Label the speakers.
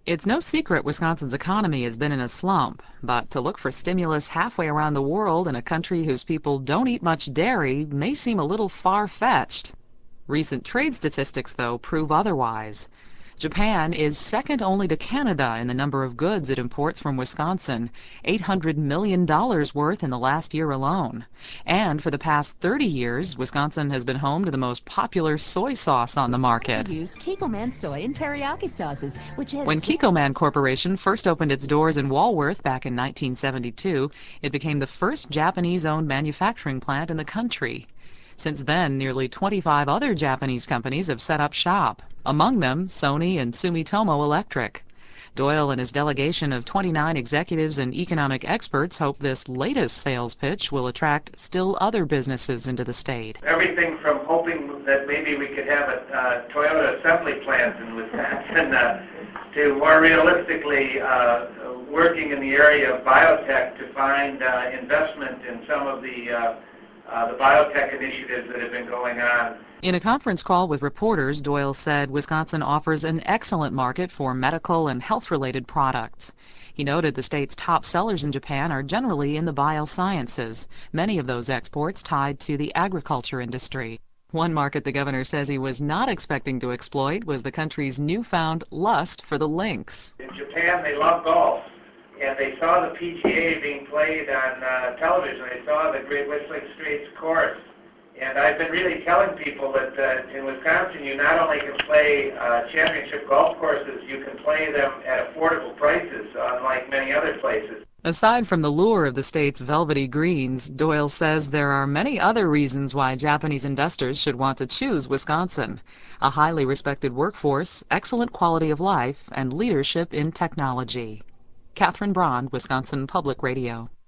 Speaker 1: It's no secret Wisconsin's economy has been in a slump, but to look for stimulus halfway around the world in a country whose people don't eat much dairy may seem a little far-fetched. Recent trade statistics, though, prove otherwise. Japan is second only to Canada in the number of goods it imports from Wisconsin, $800 million worth in the last year alone. And for the past 30 years, Wisconsin has been home to the most popular soy sauce on the market.
Speaker 2: Use Kikkoman soy and teriyaki sauces, which has...
Speaker 1: When Kikkoman Corporation first opened its doors in Walworth back in 1972, it became the first Japanese-owned manufacturing plant in the country. Since then, nearly 25 other Japanese companies have set up shop, among them Sony and Sumitomo Electric. Doyle and his delegation of 29 executives and economic experts hope this latest sales pitch will attract still other businesses into the state.
Speaker 3: Everything from hoping that maybe we could have a Toyota assembly plant in Wisconsin to more realistically working in the area of biotech to find investment in some of the biotech initiatives that have been going on.
Speaker 1: In a conference call with reporters, Doyle said Wisconsin offers an excellent market for medical and health-related products. He noted the state's top sellers in Japan are generally in the biosciences, many of those exports tied to the agriculture industry. One market the governor says he was not expecting to exploit was the country's newfound lust for the lynx.
Speaker 3: In Japan, they love golf. And they saw the PGA being played on television. They saw the Great Whistling Straits course. And I've been really telling people that in Wisconsin, you not only can play championship golf courses, you can play them at affordable prices, unlike many other places.
Speaker 1: Aside from the lure of the state's velvety greens, Doyle says there are many other reasons why Japanese investors should want to choose Wisconsin: a highly respected workforce, excellent quality of life, and leadership in technology. Catherine Braun, Wisconsin Public Radio.